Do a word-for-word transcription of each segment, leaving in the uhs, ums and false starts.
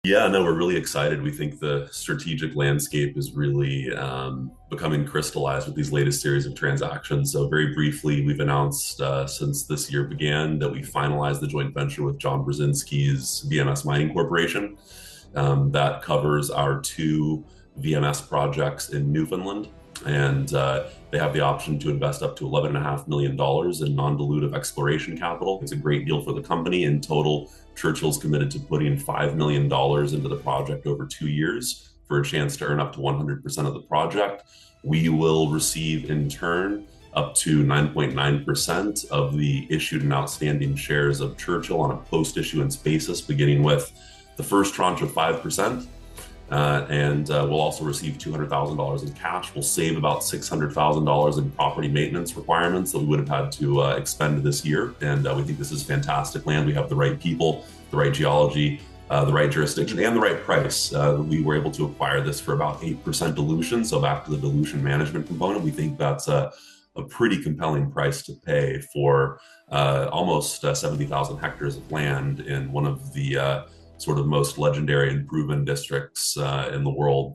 Yeah, no, we're really excited. We think the strategic landscape is really um, becoming crystallized with these latest series of transactions. So, very briefly, we've announced uh, since this year began that we finalized the joint venture with John Brzezinski's V M S Mining Corporation. Um, that covers our two V M S projects in Newfoundland. And uh, they have the option to invest up to eleven point five million dollars in non dilutive exploration capital. It's a great deal for the company. In total, Churchill's committed to putting five million dollars into the project over two years for a chance to earn up to one hundred percent of the project. We will receive in turn up to nine point nine percent of the issued and outstanding shares of Churchill on a post issuance basis, beginning with the first tranche of five percent. Uh, and uh, we'll also receive two hundred thousand dollars in cash. We'll save about six hundred thousand dollars in property maintenance requirements that we would have had to uh, expend this year. And uh, we think this is fantastic land. We have the right people, the right geology, uh, the right jurisdiction, and the right price. Uh, we were able to acquire this for about eight percent dilution. So back to the dilution management component, we think that's a, a pretty compelling price to pay for uh, almost uh, seventy thousand hectares of land in one of the uh, sort of most legendary and proven districts uh, in the world.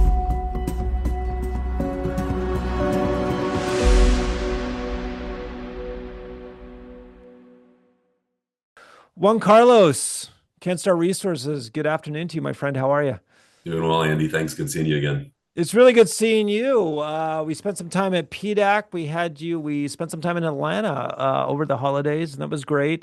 Juan Carlos, Kenstar Resources. Good afternoon to you, my friend. How are you? Doing well, Andy. Thanks. Good seeing you again. It's really good seeing you. Uh, we spent some time at P DAC. We had you. We spent some time in Atlanta uh, over the holidays, and that was great.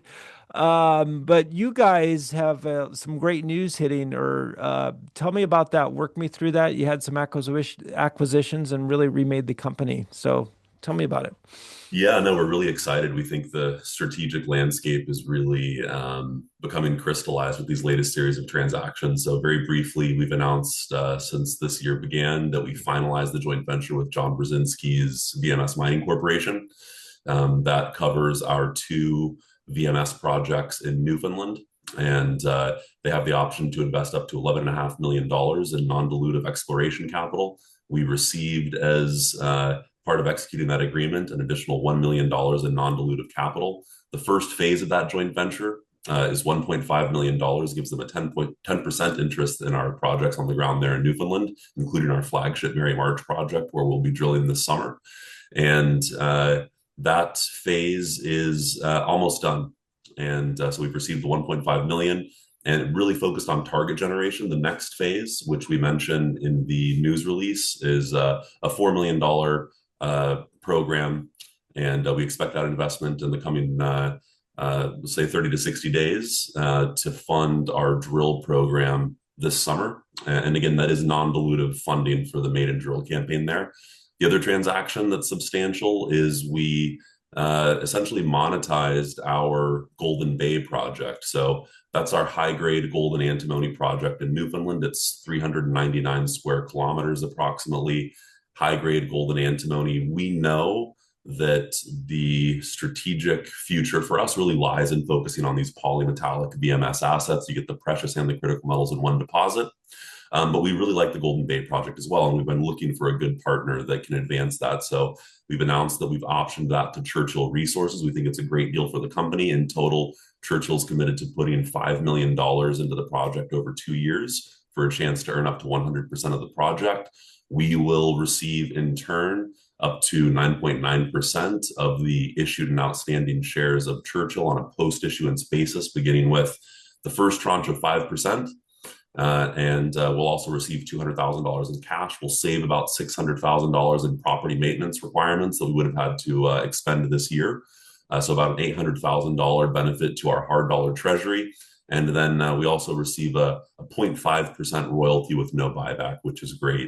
Um, but you guys have uh, some great news hitting. Or uh, tell me about that. Work me through that. You had some acquisition acquisitions and really remade the company. So tell me about it. Yeah, no, we're really excited. We think the strategic landscape is really um, becoming crystallized with these latest series of transactions. So, very briefly, we've announced uh, since this year began that we finalized the joint venture with John Brzezinski's V M S Mining Corporation. Um, that covers our two V M S projects in Newfoundland. And uh, they have the option to invest up to eleven point five million dollars in non dilutive exploration capital. We received as uh, part of executing that agreement an additional one million dollars in non dilutive capital. The first phase of that joint venture uh, is one point five million dollars, gives them a ten percent interest in our projects on the ground there in Newfoundland, including our flagship Mary March project, where we'll be drilling this summer. And uh, that phase is uh, almost done. And uh, so we've received the one point five million dollars and really focused on target generation. The next phase, which we mentioned in the news release, is uh, a four million dollars uh, program. And uh, we expect that investment in the coming, uh, uh, say, thirty to sixty days uh, to fund our drill program this summer. And again, that is non dilutive funding for the maiden drill campaign there. The other transaction that's substantial is we uh, essentially monetized our Golden Bay project. So that's our high grade gold and antimony project in Newfoundland. It's three hundred ninety-nine square kilometers approximately, high grade gold and antimony. We know that the strategic future for us really lies in focusing on these polymetallic V M S assets. You get the precious and the critical metals in one deposit. Um, but we really like the Golden Bay project as well. And we've been looking for a good partner that can advance that. So we've announced that we've optioned that to Churchill Resources. We think it's a great deal for the company. In total, Churchill's committed to putting five million dollars into the project over two years for a chance to earn up to one hundred percent of the project. We will receive in turn up to nine point nine percent of the issued and outstanding shares of Churchill on a post issuance basis, beginning with the first tranche of five percent. Uh, and uh, we'll also receive two hundred thousand dollars in cash. We'll save about six hundred thousand dollars in property maintenance requirements that we would have had to uh, expend this year. Uh, so about an eight hundred thousand dollars benefit to our hard dollar treasury. And then uh, we also receive a, a zero point five percent royalty with no buyback, which is great.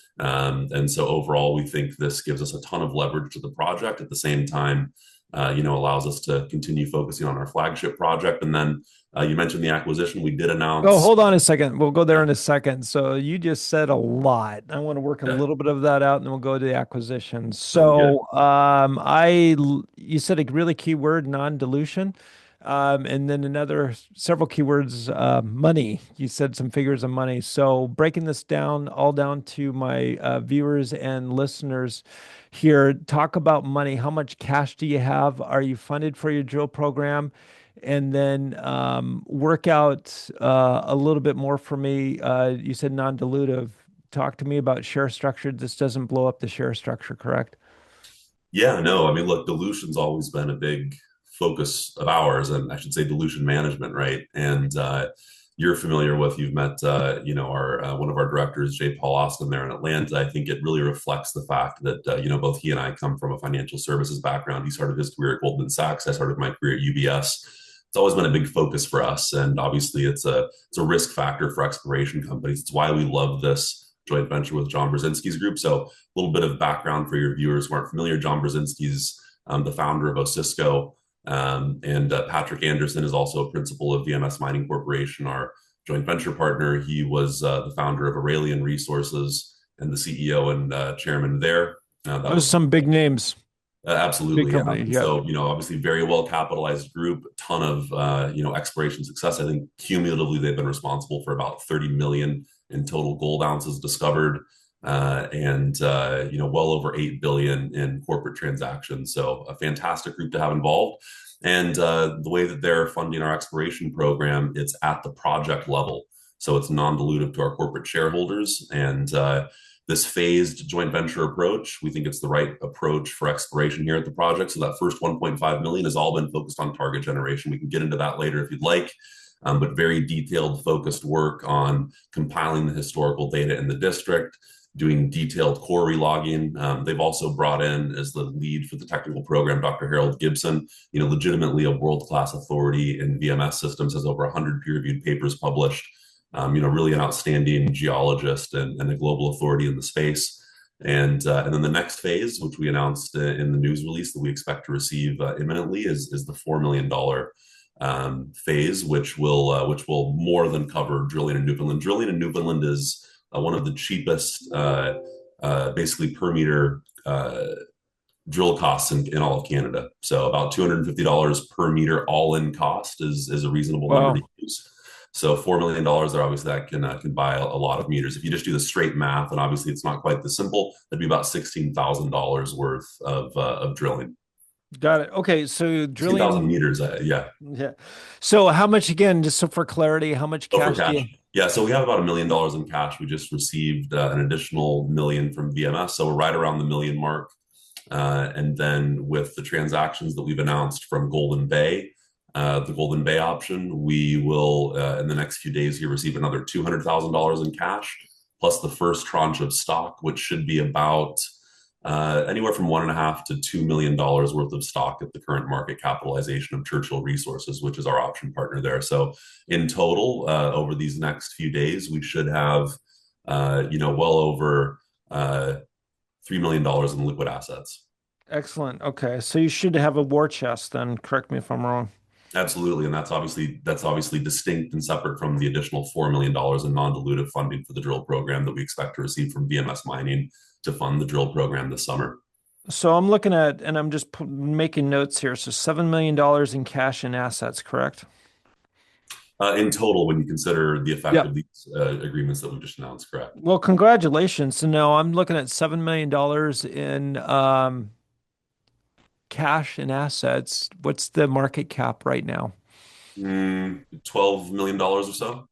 Um, and so overall, we think this gives us a ton of leverage to the project. At the same time, uh, you know, allows us to continue focusing on our flagship project. And then uh, you mentioned the acquisition. We did Oh, announce. hold on a second. We'll go there in a second. So you just said a lot. I want to work a Yeah, little bit of that out, and then we'll go to the acquisition. sounds good. So, um, I l- you said a really key word, non-dilution, um, and then another several keywords, uh, money. You said some figures of money. So breaking this down, all down to my uh, viewers and listeners here, talk about money. How much cash do you have? Are you funded for your drill program? and then um, work out uh, a little bit more for me. Uh, you said non-dilutive. Talk to me about share structure. This doesn't blow up the share structure, correct? Yeah, no, I mean, look, dilution's always been a big focus of ours, and I should say dilution management, right? And uh, you're familiar with, you've met, uh, you know, our uh, one of our directors, Jay Paul Austin, there in Atlanta. I think it really reflects the fact that uh, you know both he and I come from a financial services background. He started his career at Goldman Sachs. I started my career at U B S. It's always been a big focus for us, and obviously, it's a it's a risk factor for exploration companies. It's why we love this joint venture with John Brzezinski's group. So a little bit of background for your viewers who aren't familiar. John Brzezinski's um, the founder of Osisko, um, and uh, Patrick Anderson is also a principal of V M S Mining Corporation, our joint venture partner. He was uh, the founder of Aurelian Resources and the C E O and uh, chairman there. Uh, that Those was some big names, uh, big absolutely, yeah. company. Yeah. So, you know, obviously very well capitalized group, ton of, uh, you know, exploration success. I think cumulatively they've been responsible for about thirty million in total gold ounces discovered, uh, and, uh, you know, well over eight billion in corporate transactions. So a fantastic group to have involved. And uh, the way that they're funding our exploration program, it's at the project level. So it's non-dilutive to our corporate shareholders. And uh, this phased joint venture approach, we think it's the right approach for exploration here at the project. So that first one point five million has all been focused on target generation. We can get into that later if you'd like, um, but very detailed, focused work on compiling the historical data in the district, doing detailed core relogging. Um, they've also brought in as the lead for the technical program, Doctor Harold Gibson, you know, legitimately a world-class authority in V M S systems, has over one hundred peer-reviewed papers published. Um, you know, really an outstanding geologist and, and a global authority in the space. And uh, and then the next phase, which we announced uh, in the news release that we expect to receive uh, imminently, is is the four million dollar um, phase, which will uh, which will more than cover drilling in Newfoundland. Drilling in Newfoundland is uh, one of the cheapest, uh, uh, basically per meter uh, drill costs in, in all of Canada. So about two hundred fifty dollars per meter all in cost is is a reasonable number Wow. to use. So four million dollars there, obviously that can uh, can buy a, a lot of meters. If you just do the straight math, and obviously it's not quite this simple, that'd be about sixteen thousand dollars worth of uh, of drilling. Got it. Okay, so sixteen thousand drilling, meters, uh, yeah. yeah. So how much again, just so for clarity, how much Oh, for cash do cash. you? Yeah, so we have about a million dollars in cash. We just received uh, an additional million from V M S, so we're right around the million mark. Uh, and then with the transactions that we've announced from Golden Bay, uh, the Golden Bay option, we will, uh, in the next few days here, receive another two hundred thousand dollars in cash, plus the first tranche of stock, which should be about uh, anywhere from one and a half to two million dollars worth of stock at the current market capitalization of Churchill Resources, which is our option partner there. So in total, uh, over these next few days, we should have, uh, you know, well over uh, three million dollars in liquid assets. Excellent. Okay, so you should have a war chest then. Correct me if I'm wrong. Absolutely, and that's obviously that's obviously distinct and separate from the additional four million dollars in non-dilutive funding for the drill program that we expect to receive from V M S Mining to fund the drill program this summer. So I'm looking at, and I'm just pu- making notes here. So seven million dollars in cash and assets, correct? Uh, in total, when you consider the effect Yep. of these uh, agreements that we've just announced, correct? Well, congratulations. So now I'm looking at seven million dollars in um, cash and assets. What's the market cap right now? Mm, twelve million dollars or so.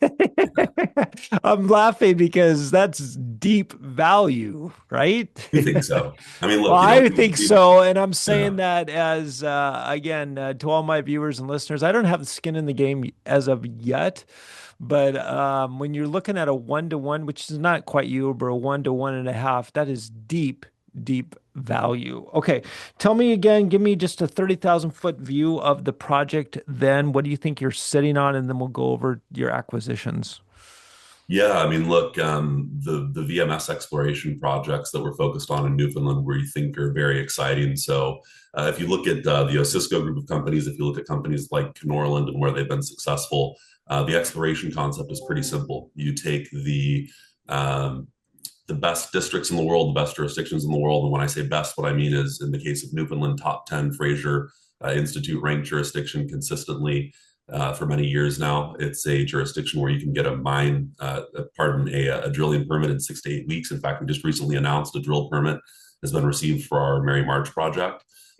I'm laughing because that's deep value, right? We think so. I mean, Well, look, you know, I we, think we, so, and I'm yeah. saying that as uh, again uh, to all my viewers and listeners. I don't have the skin in the game as of yet, but um, when you're looking at a one to one, which is not quite you, but a one to one and a half, that is deep, deep value. Okay, tell me again. Give me just a thirty thousand foot view of the project. Then, what do you think you're sitting on, and then we'll go over your acquisitions. Yeah, I mean, look, um, the the V M S exploration projects that we're focused on in Newfoundland, we think are very exciting. So, uh, if you look at uh, the Osisko group of companies, if you look at companies like Kenorland and where they've been successful, uh, the exploration concept is pretty simple. You take the um, the best districts in the world, the best jurisdictions in the world, and when I say best, what I mean is, in the case of Newfoundland, top ten Fraser uh, Institute ranked jurisdiction consistently uh, for many years now. It's a jurisdiction where you can get a mine, uh, pardon, a, a drilling permit in six to eight weeks. In fact, we just recently announced a drill permit has been received for our Mary March project.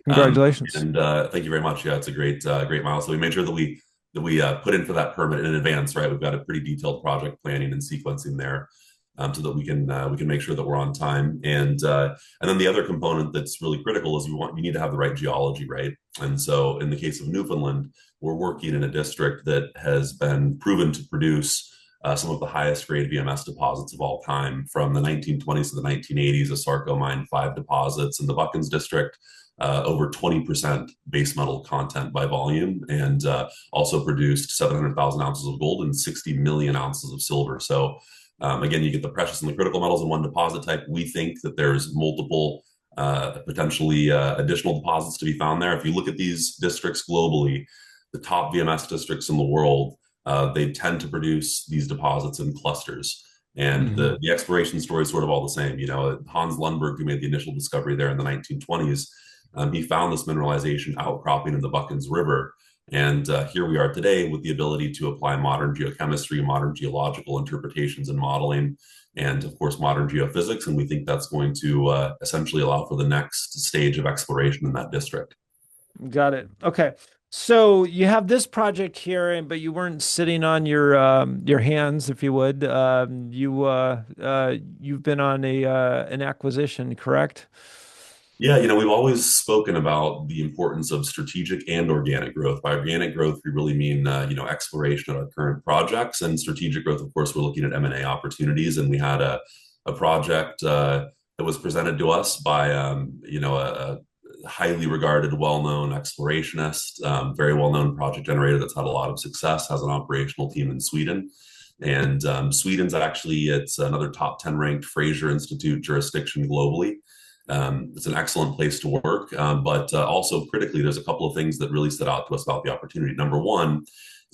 Um, Congratulations. and uh, thank you very much. Yeah, it's a great, uh, great milestone. We made sure that we that we uh, put in for that permit in advance, right? We've got a pretty detailed project planning and sequencing there, um, so that we can uh, we can make sure that we're on time. And uh, and then the other component that's really critical is we want you need to have the right geology, right? And so in the case of Newfoundland, we're working in a district that has been proven to produce uh, some of the highest grade V M S deposits of all time, from the nineteen twenties to the nineteen eighties. Asarco mined five deposits in the Buckens district, uh, over twenty percent base metal content by volume, and uh, also produced seven hundred thousand ounces of gold and sixty million ounces of silver. So um, again, you get the precious and the critical metals in one deposit type. We think that there's multiple uh, potentially uh, additional deposits to be found there. If you look at these districts globally, the top V M S districts in the world, uh, they tend to produce these deposits in clusters. And Hmm. the, the exploration story is sort of all the same. You know, Hans Lundberg, who made the initial discovery there in the nineteen twenties, um, he found this mineralization outcropping in the Buckens River. And uh, here we are today with the ability to apply modern geochemistry, modern geological interpretations and modeling, and of course, modern geophysics. And we think that's going to uh, essentially allow for the next stage of exploration in that district. Got it. Okay. So you have this project here, and but you weren't sitting on your um, your hands, if you would. Um, you uh, uh, you've been on a uh, an acquisition, correct? Yeah, you know, we've always spoken about the importance of strategic and organic growth. By organic growth, we really mean, uh, you know, exploration of our current projects, and strategic growth, of course, we're looking at M and A opportunities. And we had a, a project uh, that was presented to us by, um, you know, a, a highly regarded, well-known explorationist, um, very well-known project generator that's had a lot of success, has an operational team in Sweden. And um, Sweden's actually, it's another top ten ranked Fraser Institute jurisdiction globally. Um, it's an excellent place to work, um, but uh, also critically, there's a couple of things that really stood out to us about the opportunity. Number one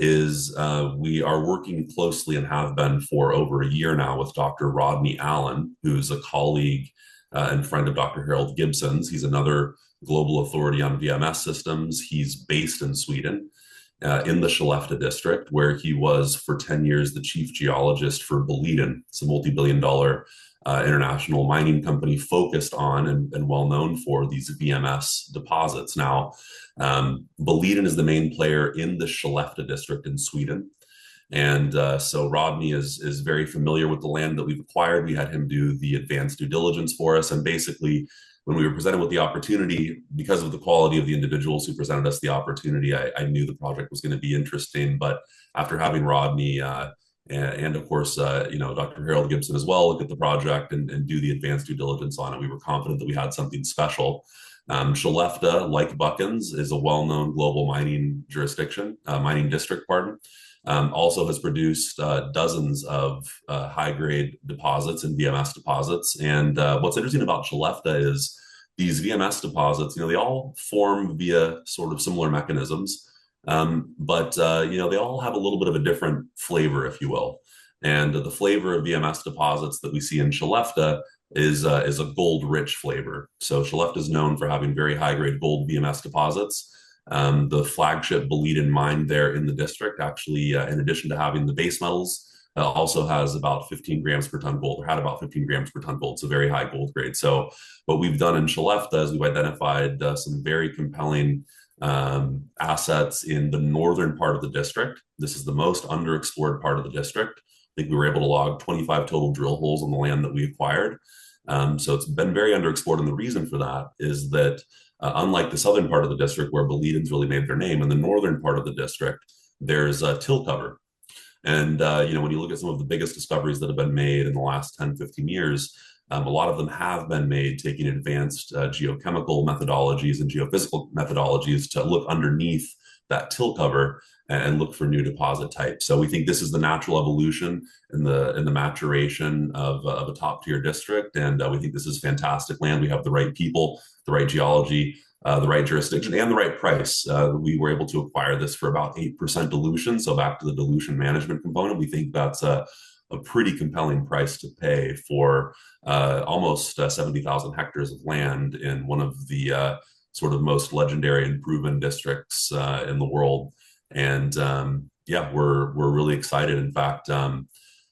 is uh, we are working closely and have been for over a year now with Doctor Rodney Allen, who's a colleague uh, and friend of Doctor Harold Gibson's. He's another global authority on V M S systems. He's based in Sweden. Uh, in the Skellefteå district, where he was for ten years the chief geologist for Boliden. It's a multi-billion dollar uh, international mining company focused on and, and well known for these V M S deposits. Now, um, Boliden is the main player in the Skellefteå district in Sweden. And uh, so Rodney is is very familiar with the land that we've acquired. We had him do the advanced due diligence for us. And basically, when we were presented with the opportunity, because of the quality of the individuals who presented us the opportunity, I, I knew the project was going to be interesting. But after having Rodney uh, and, and, of course, uh, you know, Doctor Harold Gibson as well look at the project and, and do the advanced due diligence on it, we were confident that we had something special. Um, Skellefteå, like Buckens, is a well-known global mining jurisdiction, uh, mining district, pardon. Um, also has produced uh, dozens of uh, high-grade deposits and V M S deposits. And uh, what's interesting about Skellefteå is these V M S deposits, you know, they all form via sort of similar mechanisms, um, but, uh, you know, they all have a little bit of a different flavor, if you will. And the flavor of V M S deposits that we see in Skellefteå is, uh, is a gold-rich flavor. So Skellefteå is known for having very high-grade gold V M S deposits. Um, the flagship Boliden mine there in the district, actually, uh, in addition to having the base metals, uh, also has about fifteen grams per ton gold, or had about fifteen grams per ton gold, so very high gold grade. So what we've done in Skellefteå is we've identified uh, some very compelling um, assets in the northern part of the district. This is the most underexplored part of the district. I think we were able to log twenty-five total drill holes on the land that we acquired. Um, so it's been very underexplored, and the reason for that is that Uh, unlike the southern part of the district where Bolidens really made their name, in the northern part of the district, there's a till cover. And, uh, you know, when you look at some of the biggest discoveries that have been made in the last ten, fifteen years, um, a lot of them have been made taking advanced uh, geochemical methodologies and geophysical methodologies to look underneath that till cover and look for new deposit types. So we think this is the natural evolution in the in the maturation of, uh, of a top tier district, and uh, we think this is fantastic land. We have the right people, the right geology, uh, the right jurisdiction, and the right price. Uh, we were able to acquire this for about eight percent dilution. So back to the dilution management component, we think that's a, a pretty compelling price to pay for uh, almost uh, seventy thousand hectares of land in one of the uh, sort of most legendary and proven districts uh, in the world. And um, yeah, we're we're really excited. In fact, um,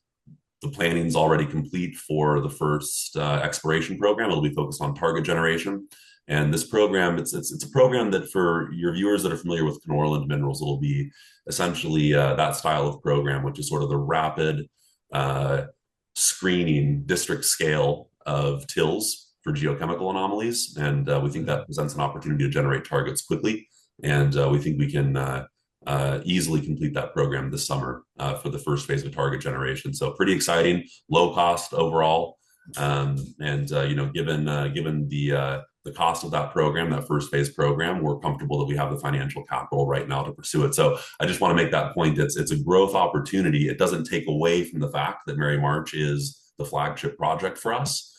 the planning is already complete for the first uh, exploration program. It'll be focused on target generation. And this program, it's it's it's a program that for your viewers that are familiar with Kenorland Minerals, it'll be essentially uh, that style of program, which is sort of the rapid uh, screening district scale of tills for geochemical anomalies. And uh, we think that presents an opportunity to generate targets quickly. And uh, we think we can uh, uh, easily complete that program this summer uh, for the first phase of target generation. So pretty exciting, low cost overall. Um, and uh, you know, given uh, given the uh, the cost of that program, that first phase program, we're comfortable that we have the financial capital right now to pursue it. So I just want to make that point. It's it's a growth opportunity. It doesn't take away from the fact that Merry March is the flagship project for us.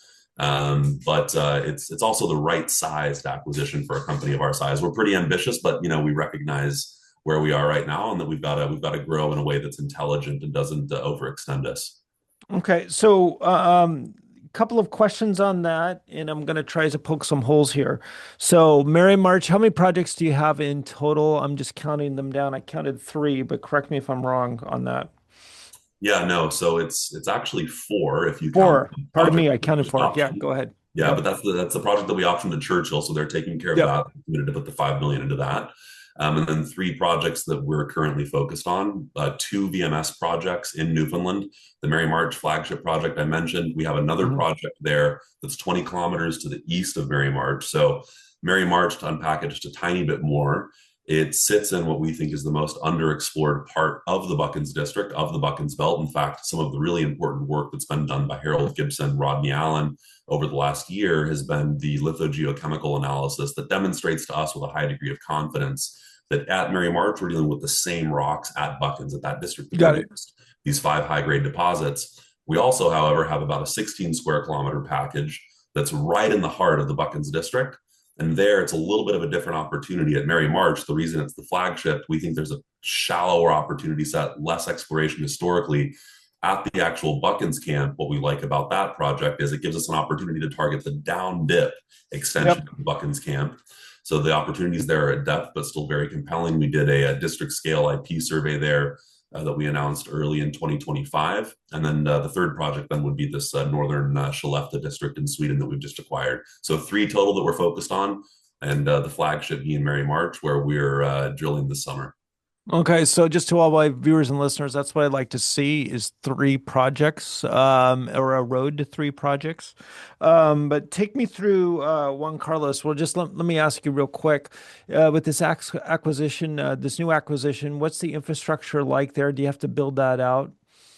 Um, but uh, it's it's also the right sized acquisition for a company of our size. We're pretty ambitious, but you know we recognize where we are right now, and that we've got to we've got to grow in a way that's intelligent and doesn't uh, overextend us. Okay, so uh, um, a couple of questions on that, and I'm going to try to poke some holes here. So, Mary March, how many projects do you have in total? I'm just counting them down. I counted three, but correct me if I'm wrong on that. Yeah, no. So it's it's actually four if you count Four. the Pardon project me, I that we counted just four. Yeah, optioned. go ahead. Yeah, but Yep. that's the that's the project that we optioned to Churchill, so they're taking care of Yep. that. They're committed to put the five million into that, um, and then three projects that we're currently focused on: uh, two V M S projects in Newfoundland, the Mary March flagship project I mentioned. We have another Mhm. project there that's twenty kilometers to the east of Mary March. So Mary March, to unpack it just a tiny bit more, it sits in what we think is the most underexplored part of the Buckens district, of the Buckens Belt. In fact, some of the really important work that's been done by Harold Gibson, Rodney Allen over the last year has been the lithogeochemical analysis that demonstrates to us with a high degree of confidence that at Mary March, we're dealing with the same rocks at Buckens, at that district that Got we're it. these five high grade deposits. We also, however, have about a sixteen square kilometer package that's right in the heart of the Buckens district. And there, it's a little bit of a different opportunity at Mary March. The reason it's the flagship, we think there's a shallower opportunity set, less exploration historically at the actual Buckens camp. What we like about that project is it gives us an opportunity to target the down dip extension Yep. of the Buckens camp. So the opportunities there are at depth, but still very compelling. We did a, a district scale I P survey there uh, that we announced early in twenty twenty-five. And then uh, the third project then would be this uh, northern uh, Skellefteå district in Sweden that we've just acquired. So three total that we're focused on, and uh, the flagship being Mary March, where we're uh, drilling this summer. Okay, so just to all my viewers and listeners, that's what I'd like to see is three projects, um, or a road to three projects. Um, but take me through uh, Juan Carlos. Well, just let, let me ask you real quick, uh, with this ac acquisition, uh, this new acquisition, what's the infrastructure like there? Do you have to build that out?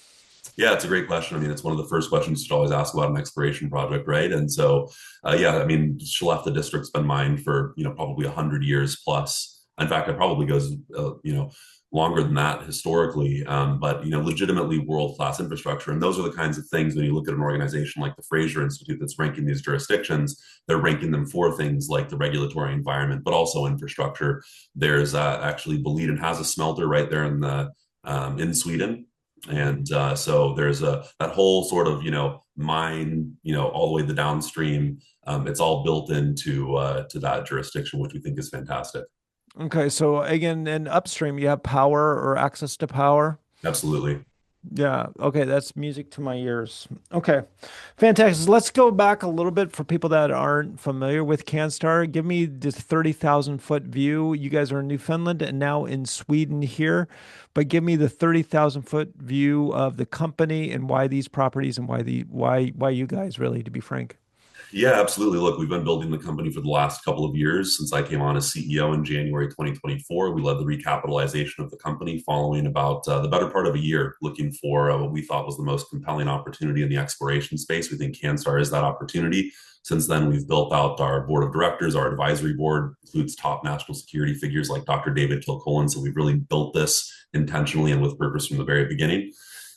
Yeah, it's a great question. I mean, it's one of the first questions you should always ask about an exploration project, right? And so, uh, yeah, I mean, Skellefteå district's been mined for you know probably a hundred years plus. In fact, it probably goes uh, you know longer than that historically. Um, but you know, legitimately world class infrastructure, and those are the kinds of things when you look at an organization like the Fraser Institute that's ranking these jurisdictions, they're ranking them for things like the regulatory environment, but also infrastructure. There's uh, actually Boliden has a smelter right there in the um, in Sweden, and uh, so there's a that whole sort of you know mine you know all the way the downstream. Um, it's all built into uh, to that jurisdiction, which we think is fantastic. Okay, so again, in upstream, you have power or access to power. Absolutely. Yeah, okay, that's music to my ears. Okay, fantastic. Let's go back a little bit for people that aren't familiar with CanStar. Give me this thirty thousand foot view. You guys are in Newfoundland and now in Sweden here, but give me the thirty thousand foot view of the company and why these properties and why the why why you guys really, to be frank. Yeah, absolutely. Look, we've been building the company for the last couple of years since I came on as C E O in January twenty twenty-four. We led the recapitalization of the company following about uh, the better part of a year looking for uh, what we thought was the most compelling opportunity in the exploration space. We think CanStar is that opportunity. Since then, we've built out our board of directors. Our advisory board includes top national security figures like Doctor David Kilcullen. So we've really built this intentionally and with purpose from the very beginning.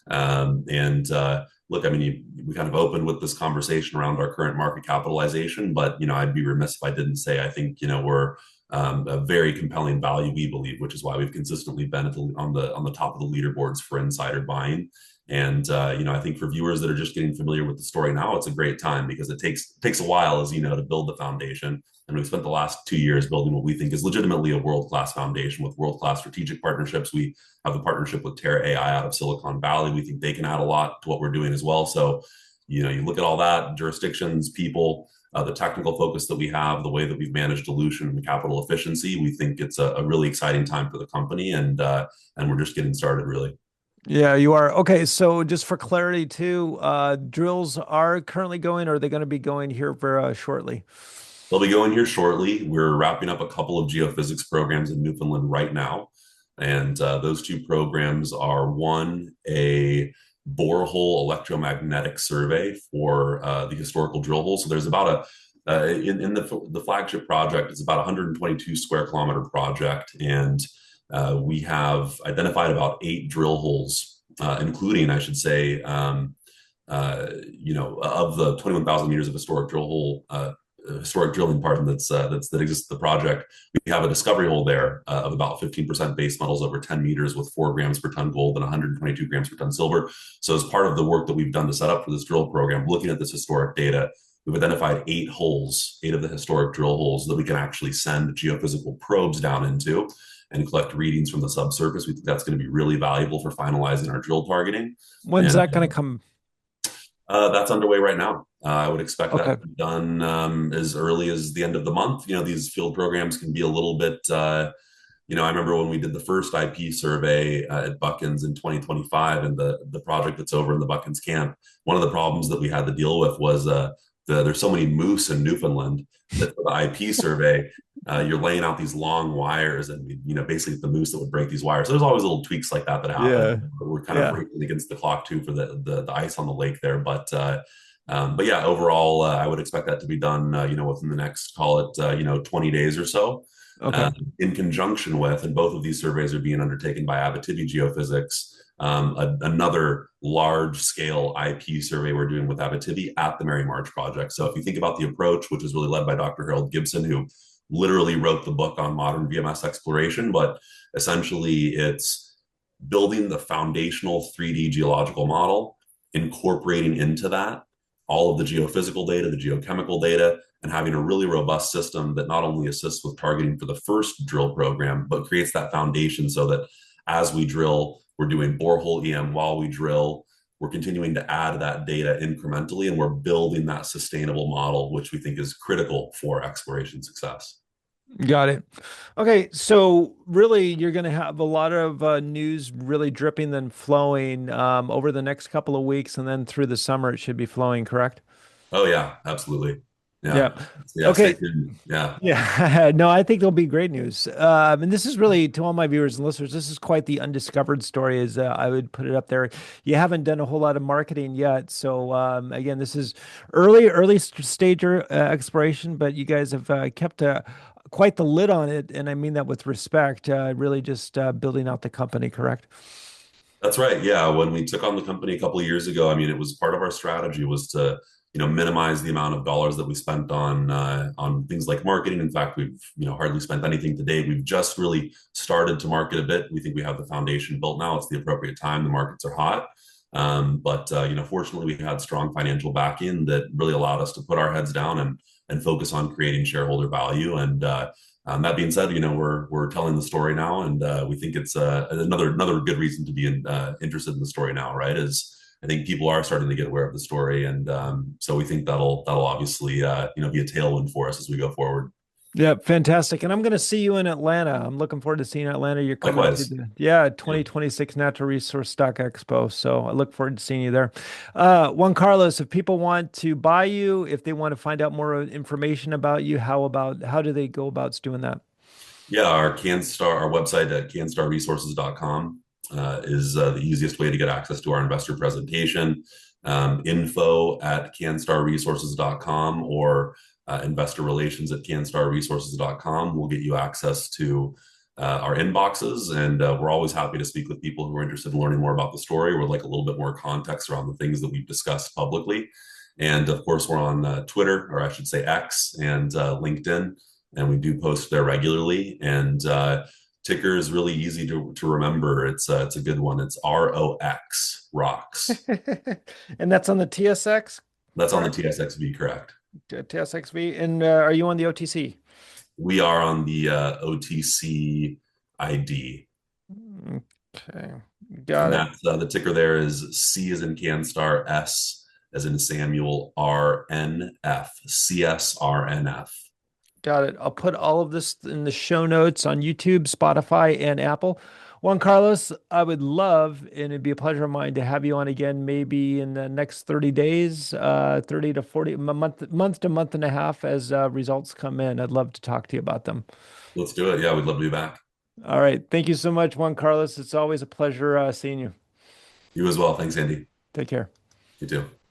Um, and uh, look, I mean, you, we kind of opened with this conversation around our current market capitalization, but you know, I'd be remiss if I didn't say I think you know we're um, a very compelling value, we believe, which is why we've consistently been at the, on the on the top of the leaderboards for insider buying. And uh, you know, I think for viewers that are just getting familiar with the story now, it's a great time because it takes it takes a while, as you know, to build the foundation. And we've spent the last two years building what we think is legitimately a world class foundation with world class strategic partnerships. We have the partnership with Terra A I out of Silicon Valley. We think they can add a lot to what we're doing as well. So, you know, you look at all that jurisdictions, people, uh, the technical focus that we have, the way that we've managed dilution and capital efficiency, we think it's a, a really exciting time for the company, and uh, and we're just getting started, really. Yeah, you are. Okay, so just for clarity too, uh, drills are currently going, or are they going to be going here for uh, shortly? They'll be going here shortly. We're wrapping up a couple of geophysics programs in Newfoundland right now. And uh, those two programs are one, a borehole electromagnetic survey for uh, the historical drill hole. So there's about a uh, in, in the the flagship project, it's about a one hundred twenty-two square kilometer project, and uh, we have identified about eight drill holes, uh, including, I should say, um, uh, you know, of the twenty-one thousand meters of historic drill hole, uh, historic drilling pardon that's uh, that's that exists in the project. We have a discovery hole there uh, of about fifteen percent base metals over ten meters with four grams per ton gold and one hundred twenty-two grams per ton silver. So as part of the work that we've done to set up for this drill program, looking at this historic data, we've identified eight holes, eight of the historic drill holes that we can actually send geophysical probes down into and collect readings from the subsurface. We think that's going to be really valuable for finalizing our drill targeting. When's And that going to come? uh, that's underway right now. Uh, I would expect that Okay. to be done um, as early as the end of the month. You know, these field programs can be a little bit, uh, you know, I remember when we did the first I P survey uh, at Buckins in twenty twenty-five and the, the project that's over in the Buckins camp. One of the problems that we had to deal with was uh, the, there's so many moose in Newfoundland that for the I P survey, uh, you're laying out these long wires and, you know, basically the moose that would break these wires. So there's always little tweaks like that that happen. Yeah. We're kind of Yeah. racing against the clock too for the, the, the ice on the lake there. But, uh, um, but yeah, overall, uh, I would expect that to be done, uh, you know, within the next, call it, uh, you know, twenty days or so, Okay. uh, in conjunction with, and both of these surveys are being undertaken by Abitibi Geophysics, um, a, another large scale I P survey we're doing with Abitibi at the Mary March project. So if you think about the approach, which is really led by Doctor Harold Gibson, who literally wrote the book on modern V M S exploration, but essentially it's building the foundational three D geological model, incorporating into that all of the geophysical data, the geochemical data, and having a really robust system that not only assists with targeting for the first drill program, but creates that foundation so that as we drill, we're doing borehole E M while we drill. We're continuing to add that data incrementally, and we're building that sustainable model, which we think is critical for exploration success. Got it. Okay, so really, you're going to have a lot of uh, news really dripping then flowing um, over the next couple of weeks, and then through the summer, it should be flowing, correct? Oh yeah, absolutely. Yeah, Yeah. yeah. Stay Okay. tuned. Yeah. Yeah. No, I think there'll be great news. Um, and this is really, to all my viewers and listeners, this is quite the undiscovered story, as uh, I would put it up there. You haven't done a whole lot of marketing yet. So, um, again, this is early, early st- stage uh, exploration, but you guys have uh, kept a quite the lid on it, and I mean that with respect. Uh, really, just uh, building out the company, correct? That's right. Yeah, when we took on the company a couple of years ago, I mean, it was part of our strategy was to, you know, minimize the amount of dollars that we spent on uh, on things like marketing. In fact, we've, you know, hardly spent anything to date. We've just really started to market a bit. We think we have the foundation built now. It's the appropriate time. The markets are hot. Um, but uh, you know, fortunately, we had strong financial backing that really allowed us to put our heads down and and focus on creating shareholder value. And uh, um, that being said, you know, we're we're telling the story now, and uh, we think it's uh, another another good reason to be in, uh, interested in the story now, right? Is I think people are starting to get aware of the story, and um, so we think that'll that'll obviously uh, you know be a tailwind for us as we go forward. Yeah, fantastic. And I'm going to see you in Atlanta. I'm looking forward to seeing Atlanta. You're coming to Likewise, the yeah yeah. twenty twenty-six Natural Resource Stock Expo. So I look forward to seeing you there. Uh, Juan Carlos, if people want to buy you, if they want to find out more information about you, how about how do they go about doing that? Yeah, our CanStar, our website at canstar resources dot com uh, is uh, the easiest way to get access to our investor presentation. Um, info at canstar resources dot com or uh, investor relations at canstar resources dot com will get you access to uh, our inboxes. And uh, we're always happy to speak with people who are interested in learning more about the story or like a little bit more context around the things that we've discussed publicly. And of course, we're on uh, Twitter, or I should say X, and uh, LinkedIn, and we do post there regularly. And uh, ticker is really easy to, to remember. It's uh, it's a good one. It's R O X, rocks. And that's on the T S X, That's on the correct? T S X V, correct? T- TSXV. And uh, are you on the O T C? We are on the uh, O T C I D, Okay, and got it. that's uh, the ticker there is C as in CanStar, S as in Samuel, R N F, C S R N F. Got it. I'll put all of this in the show notes on YouTube, Spotify, and Apple. Juan Carlos, I would love, and it'd be a pleasure of mine to have you on again, maybe in the next thirty days, uh, thirty to forty, a month, month to month and a half as uh, results come in. I'd love to talk to you about them. Let's do it. Yeah, we'd love to be back. All right. Thank you so much, Juan Carlos. It's always a pleasure uh, seeing you. You as well. Thanks, Andy. Take care. You too.